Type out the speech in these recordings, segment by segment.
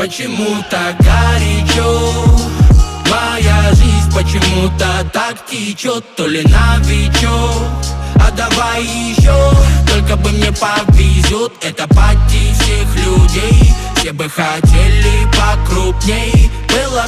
Почему так горячо моя жизнь, почему-то так течет, то ли новичок. А давай еще, только бы мне повезет. Это пати всех людей, все бы хотели покрупней. Было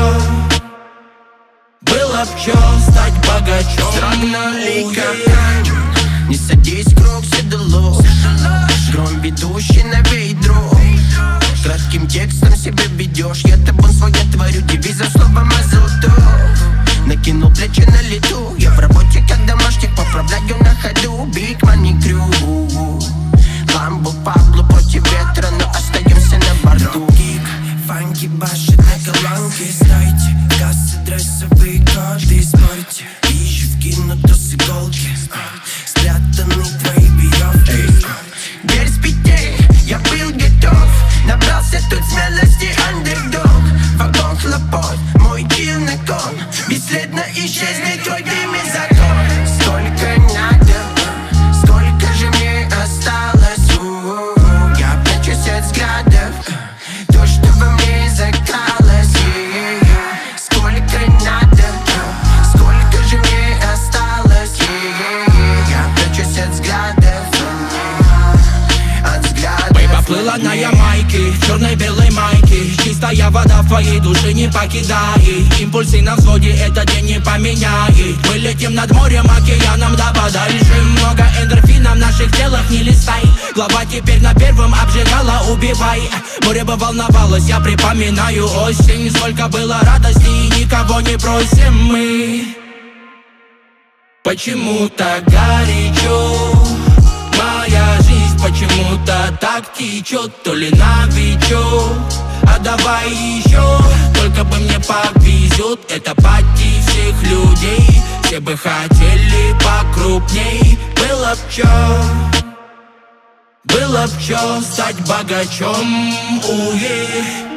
б чё стать богачом. Странно ли как? Не садись в круг седло, гром ведущий на друг. Кратким текстом себя ведешь, я табун свой творю, девизом словом азоту. Накинул плечи на лету, я в работе как домашних, поправляю на ходу. Big money crew, Ламбо Пабло против ветра, но остаемся на борту. Кик, фанки башит на голландке, стойте, кассы, дрессовые коды, спорьте. Вижу вкинуту с иголки, спрятаны твои веревки. Дверь с петель, я был готов, набрался тут смелости, андердог. Вагон хлопот, мой чил на кон, бесследно исчезнет твой дым и закон. Сколько надо, сколько же мне осталось, я прячусь от взглядов, то, что во мне закалось. Сколько надо, сколько же мне осталось, я прячусь от взглядов, от взглядов. Бэй поплыла на Ямайке, в черной-белой майке. Чистая вода в твоей душе не покидает. Импульсы на взводе этот день не поменяет. Мы летим над морем, океаном да подальше. Много эндорфинов в наших телах, не листай. Глава теперь на первом обжигала, убивай. Море бы волновалось, я припоминаю осень. Сколько было радости и никого не просим мы. Почему так горячо моя жизнь, почему-то так течет, то ли новичок. А давай еще, только бы мне повезет. Это пати всех людей, все бы хотели покрупней. Было б чё стать богачом, уе.